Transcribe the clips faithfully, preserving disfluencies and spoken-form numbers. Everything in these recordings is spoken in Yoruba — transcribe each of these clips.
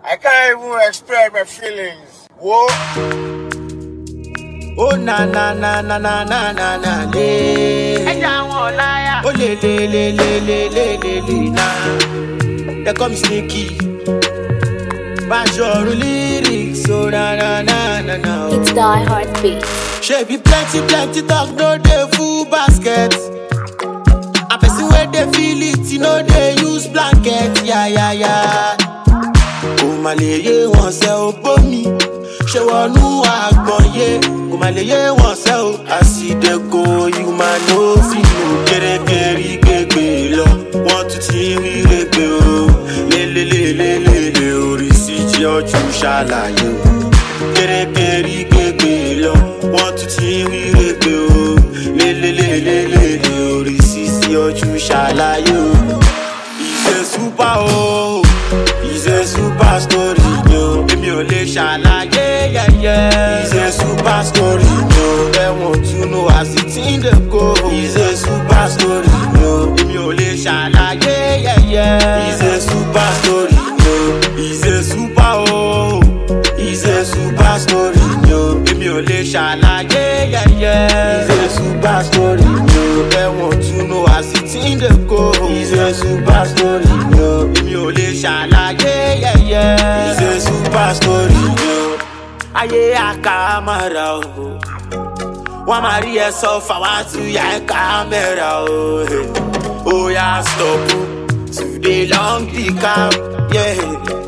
I can't even express my feelings. Whoa. Oh na na na na na na na na le. Oh le le le le le le le le na. There comes Sneaky. Bajor lyrics. Oh na na na na na. It's Die Hard Beat. She be plenty plenty talk no dey full basket. A person where they feel it, you know they use blanket. Yeah yeah yeah. Oh my lady wants to help me. She want no agbonye. Oh my lady wants to help. I see the go, you man no feel no. Kere kere kere lo. Want to see we rebe o. Le le le le le le. Orisi oju ṣàlàyé o. Kere kere kere lo. Want to see we rebe o. Le le le le le le. Orisi oju ṣàlàyé o. He's a super oh. He's a super story, yo. Emi o le ṣàlàyé, yeah, yeah. He's a super story, yo. They want to know as it in the go. He's a super story, yo. Emi o le ṣàlàyé, yeah, yeah. He's a super story, yo. He's a super oh. He's a super story, yo. Emi o le ṣàlàyé, yeah, yeah. He's a super story, yo. They want to know as it in the go. He's a super story, yo. Emi o le ṣàlàyé, yeah, yeah. He's a super story, yo. Ayé àkàmàrà o. Wọ́n máa rí ẹ sọ fàwa tún yà ẹ́ kámẹ́rà o. Ó yá stop o. Today long the cab, yeah.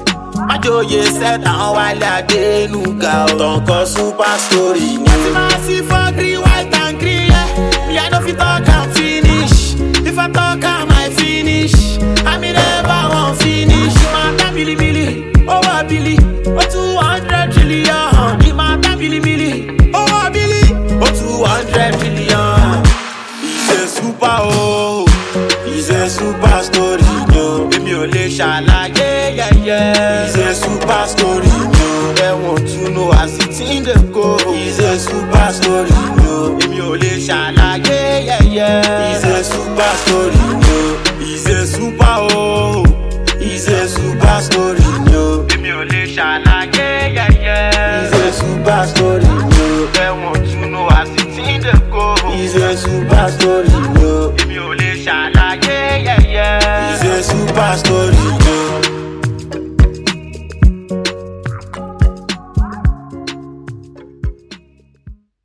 Májòyè set àwọn wálé Adénúgà o. Tọ̀nkọ́ super story ni. Ẹtí máa sí for green white and green, yeah. Me I no fit talk and finish. If I talk am I finish. I me never wan finish. Ìmọ̀ta bìlìbìlì, owó bìlì, ó two hundred trillion. Ìmọ̀ta bìlìbìlì, owó bìlì, ó two hundred trillion. He's a super oh. He's a super story, yo. Emi o le ṣàlàyé, yeah, yeah. He's a super story, yo. They want to know as it in the go. He's a super story, yo. Emi o le ṣàlàyé, yeah, yeah. He's a super story, yo. He's a super oh. He's a super story, yo. Emi o le ṣàlàyé, yeah, yeah. He's a super story, yo. They want to know as it in the go. He's a super story, yo. Emi o le ṣàlàyé, yeah, yeah. He's a super story.